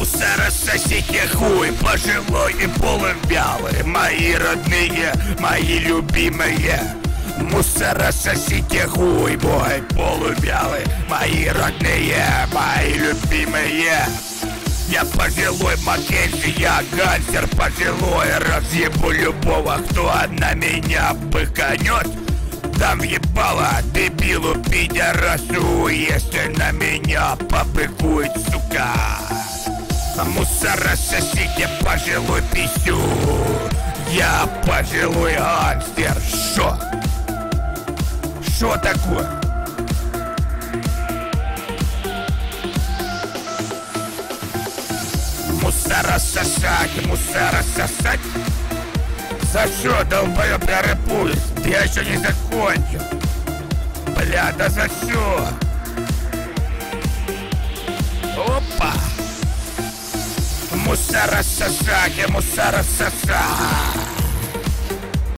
Мусора сосите хуй, пожилой и полувялый. Мои родные, мои любимые. Мусора сосите хуй, мой полувялый. Мои родные, мои любимые. Я пожилой Маккензи, я гангстер пожилой. Разъебу любого, кто на меня пыканет. Дам ебало дебилу, пидорасу, если на меня попыкует, сука. Мусора сосите пожилой писю. Я пожилой гангстер. Шо такое? Мусора сосать. За что, долбоёб, я рэпуюсь? Я еще не закончил. Бля, да за что? Опа! Мусора сосать.